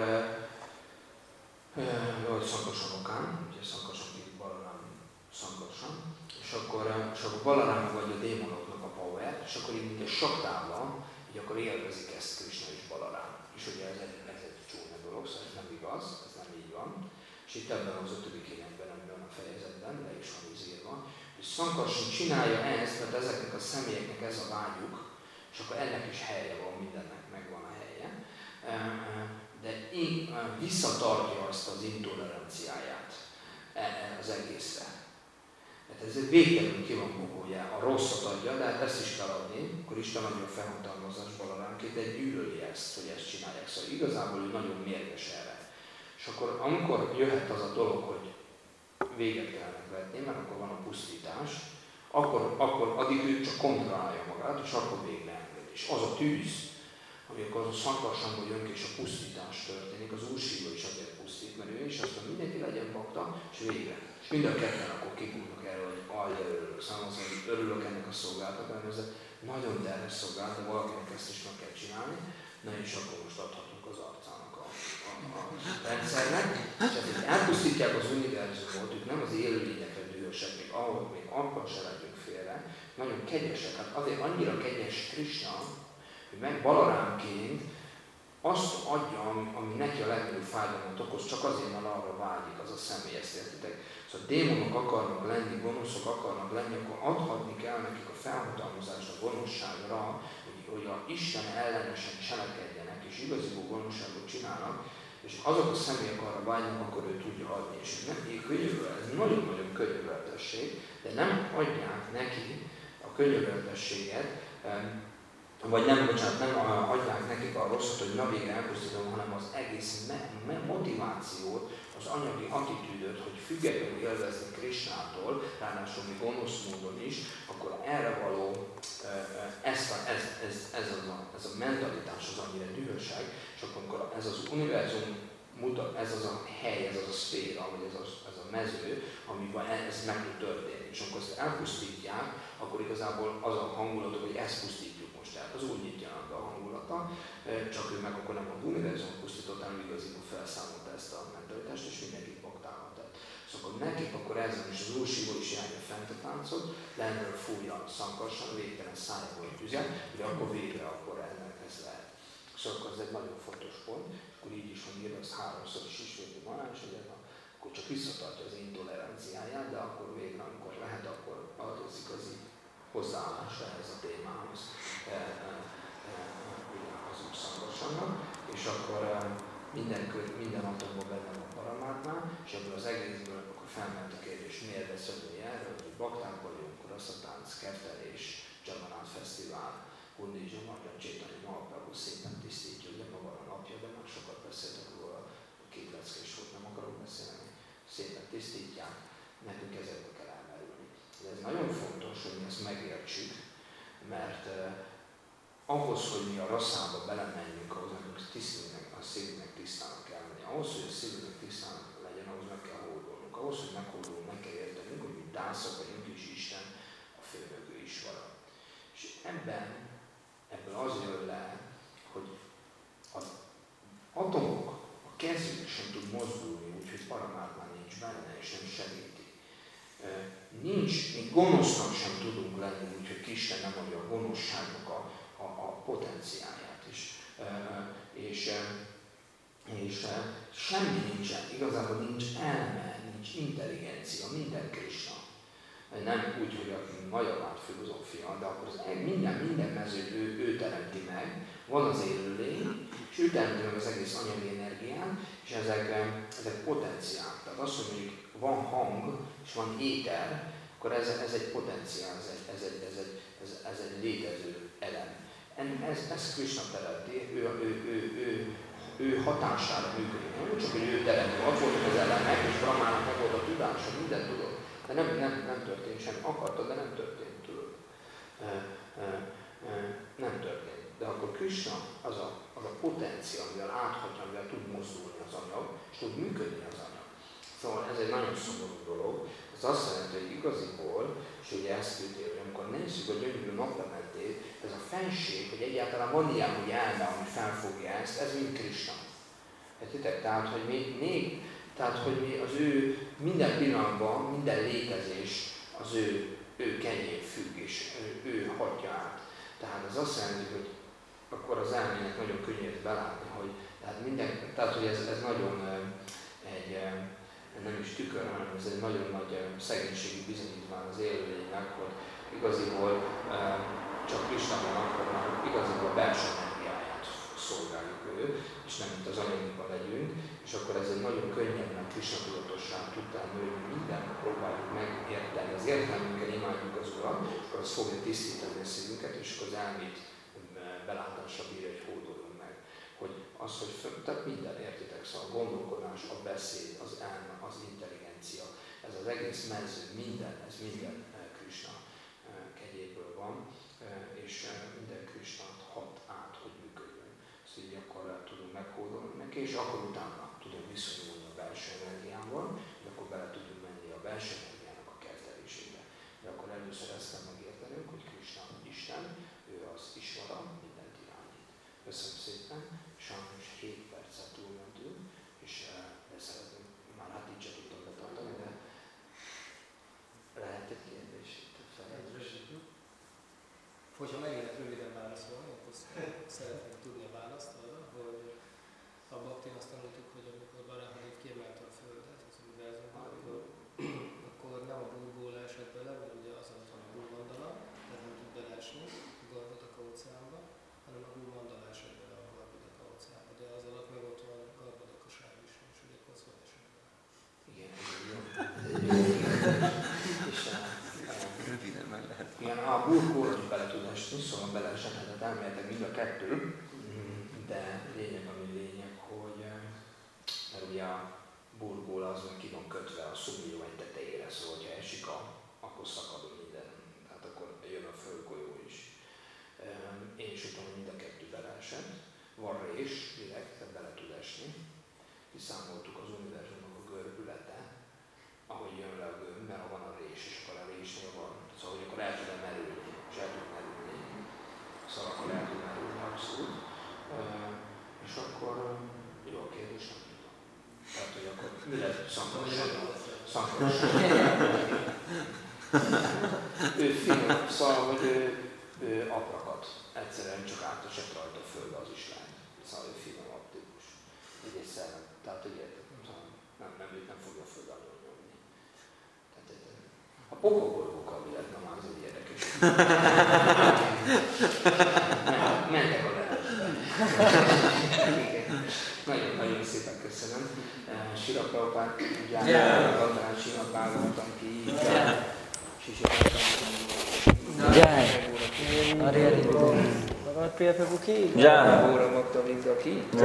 vagy Sankarsanokán, ugye Sankarsana hívjuk Balarám Sankarsana, és akkor, és akkor Balarámnak adja a démonoknak a power, és akkor így mint egy saktábla, így akkor élvezik ezt Krishna és Balarám. És ugye ez egy, ez egy csúnya dolog, szóval ez nem igaz, ez nem így van. És itt ebben az ötödik énekben, ebben a fejezetben, le is van izírva, hogy Sankarsana csinálja ezt, mert ezeknek a személyeknek ez a vágyuk, és akkor ennek is helye van, mindennek megvan a helye, de visszatartja azt az intoleranciáját az egészre. Hát ez egy végtelenül ki van bogolja, a rosszat adja, de hát ezt is kell adni, akkor Isten adja a felhatalmazás Balarámként, egy gyűlöli ezt, hogy ezt csinálják. Szóval igazából ő nagyon mérges erre. És akkor amikor jöhet az a dolog, hogy véget kellene vetni, mert akkor van a pusztítás, akkor, akkor addig ő csak kontrollálja magát, és akkor végre enged. És az a tűz, amikor a Sankarsamba jön és a pusztítás történik, az Úr Siva is azért pusztít, mert ő is azt mondja, mindenki legyen bakta, és végre. És mind a ketten akkor kikúrnak erről, hogy ajj, örülök, számomra, hogy örülök ennek a szolgáltatásnak, ez nagyon terhes szolgálat, de valakinek ezt is meg kell csinálni, na és akkor most adhatunk az arcának a, a, a rendszernek. És hát elpusztítják az univerzumot, ők nem az élőlényekre dühösek, még ahol még abban se legyünk félre, nagyon kegyesek. Hát azért annyira kegyes Krishna, hogy meg Balarámként azt adja, ami, ami neki a legnagyobb fájdalmat okoz, csak azért, mert arra vágyik az a személy, ezt értitek. Szóval démonok akarnak lenni, gonoszok akarnak lenni, akkor adhatni kell nekik a felhatalmazást a gonoszságra, hogy, hogy a Isten ellenesen cselekedjenek, és igaziból gonoszságot csinálnak, és azok a személyek arra vágynak, akkor ő tudja adni. És nem, ez nagyon-nagyon könyörületesség, de nem adják neki a könyörületességet, vagy nem, bocsánat, nem adják nekik a rosszat, hogy na végre elpusztítom, hanem az egész me- me- motivációt, az anyagi attitűdöt, hogy függetlenül élvezni Krishnától, ráadásul még gonosz módon is, akkor erre való, ez, a, ez, ez, ez, az a, ez a mentalitás az annyira dühöség, és akkor ez az univerzum mutat, ez az a hely, ez az a szféra, vagy ez a, ez a mező, amiben ez meg tud történni. És amikor ezt elpusztítják, akkor igazából az a hangulat, hogy ezt pusztítjuk most el. Az úgy nyitja be a hangulata, csak ő meg akkor nem az univerzum pusztított, hanem igaziból felszámolta ezt a mentalitást, és mindenkit baktálva tett. Szóval akkor nekik akkor ezen is az Úr Siva is járja fent a táncot, lennről fújja Sankarsan, végtelen szájából tüzet, de akkor végre akkor ennek ez lehet. Szóval ez egy nagyon fontos pont, és akkor így is van írva, ez háromszor is ismétli Balázs, hogy ez a, akkor csak visszatartja az intoleranciáját, de akkor végre, amikor lehet, akkor adózik az így hozzáállása ehhez a témához e, e, e, az Úr Sankarsannak, és akkor e, minden, minden atomban benne van Paramátmán, és ebből az egészből akkor felment a kérdés, miért beszélni erről, hogy bakták vagyunk, rasszatánc, kettelés, Jagannath Fesztivál, Kundizsa, Magyar Csétani Mahaprabhu szépen tisztítja, ugye ma van a napja, de már sokat beszéltek róla, a két leckés volt, nem akarok beszélni, szépen tisztítják, nekünk ezekbe kell elmerülni. De ez nagyon fontos, hogy mi ezt megértsük, mert eh, ahhoz, hogy mi a rasszába belemenjünk, ahhoz nekünk tisztítnek, a szívünknek tisztának kell lenni. Ahhoz, hogy a szívünknek tisztának legyen, ahhoz meg kell hódolnunk. Ahhoz, hogy meghódolunk, meg kell értenünk, hogy mi dászak vagyunk, és Isten a főnökő is van. És ebben Ebből az jön le, hogy az atomok, a kezünk sem tud mozdulni, úgyhogy Paramátmán nincs benne, és nem segíti. Nincs, mi gonosznak sem tudunk lenni, úgyhogy Isten nem adja a gonoszságnak a, a, a potenciáját is. És, és semmi nincsen, igazából nincs elme, nincs intelligencia, minden Krishna. Nem úgy, hogy a nagyapád filozófia, de akkor az minden, minden mezőt ő, ő teremti meg, van az élőlény, és ő teremti meg az egész anyagi energiát, és ezek, ezek potenciálok. Tehát az, hogy mondjuk van hang, és van éter, akkor ez, ez egy potenciál, ez egy, ez egy, ez egy, ez, ez egy létező elem. Ez, ez Krishna teremti, ő, ő, ő, ő, ő hatására működik. Nem csak, hogy ő teremti, ott voltak az elemek, és Brahmának meg volt a tudása, mindent tudott. De nem, nem, nem történt sem. Akarta, de nem történt, tudod. E, e, e, nem történt. De akkor Krishna az a, az a potencia, amivel áthatja, amivel tud mozdulni az anyag, és tud működni az anyag. Szóval ez egy nagyon szomorú dolog. Ez azt jelenti, hogy igaziból, és ugye ezt jutél, hogy amikor nézzük a gyönyörű naplementét, ez a fenség, hogy egyáltalán van ilyen, hogy elme, ami felfogja ezt, ez mind Krishna. Értitek? Tehát, hogy mi még Tehát, hogy mi az ő minden pillanatban, minden létezés az ő, ő kenyén függ, és ő, ő hagyja át. Tehát ez azt jelenti, hogy akkor az elmének nagyon könnyű belátni, hogy, tehát minden, tehát, hogy ez, ez nagyon egy, nem is tükör, hanem ez egy nagyon nagy szegénységi bizonyítvány az élőlénynek, hogy igaziból csak Krisnában akkor igaziból a belső energiáját szolgáljuk ő, és nem mint az anyagiban legyünk, és akkor ez egy nagyon könnyen a Krishna tudatosság tudtán nőni, mindenben próbáljuk megérteni, az értelmünkkel imádjuk az Urat, és akkor az fogja tisztítani a szívünket, és akkor az elmét belátásra bírja, hogy hódoljon meg. Hogy az, hogy föl, tehát minden értitek, szóval a gondolkodás, a beszéd, az elme, az intelligencia, ez az egész mező, minden, ez minden Krishna kegyéből van, és minden Krishnát hat át, hogy működjön. kódolni neki, és akkor utána tudunk viszonyulni a belső energiával, és akkor bele tudunk menni a belső energiának a kertelésébe. De akkor először ezt kell megértenünk, hogy Krisna, hogy Isten, ő az Isvara, mindent irányít. Köszönöm szépen, sajnos hét percet túlmentünk, és de szeretném, már hát így sem tudtam betartani, de lehet egy kérdés itt a felelősség. Hogyha meg lehet röviden válaszolni, akkor szeretnék tudni a választ arra, hogy a baktin azt tanultuk, hogy amikor Varahadev kiemelte a Földet, az univerzumban, akkor, akkor nem a burgól esett bele, mert ugye az alatt van a Gurmandala, tehát nem tud beleesni a Garbhodaka óceánba, hanem a Gurmandala esett bele a Garbhodaka óceánba, de az alatt meg ott van Garbhodaka Sárvisnu, és ugye akkor szóval esett bele. Igen, és Röviden meg lehet. igen, a burgóra is bele tud esni, szóval beleeshetett elméletek mind a kettő, de lényeg, ami lényeg, hogy mert ugye a burgól az ki van kötve a szubmillióany tetejére, szóval ha esik, a, akkor szakad minden, tehát akkor jön a földgolyó is. Én is tudom, hogy mind a kettő beleesett. Van rés, direkt bele tud esni. Kiszámoltuk az univerzumnak a görbülete, ahogy jön le a gömb, mert ha van a rés, és akkor a résnél van, szóval hogy akkor el tud merülni, és el tud merülni. Szóval akkor el tud merülni abszolút. És akkor jó a kérdés, nem tudom. Tehát, hogy akkor mi lesz szankosság? Szankosság. Ő finom, szóval, hogy ő, ő aprakat egyszerűen csak átesett rajta föl, az is lehet. Szóval ő finom optikus. Egy egy szellem. Tehát, hogy érted, nem, nem, nem fogja föl alól nyomni. Tehát, a pokolgorgókkal mi lett, na már az egy érdekes. Mentek a lelőbe. Nagyon-nagyon szépen köszönöm. Srila Prabhupád, Gyára, Gandrán, Srimad Bhagavatam ki, Jai. Hari Hari Bol. Bhagavad Priya Prabhu ki. Jai. Góra Bhakta Vrinda ki.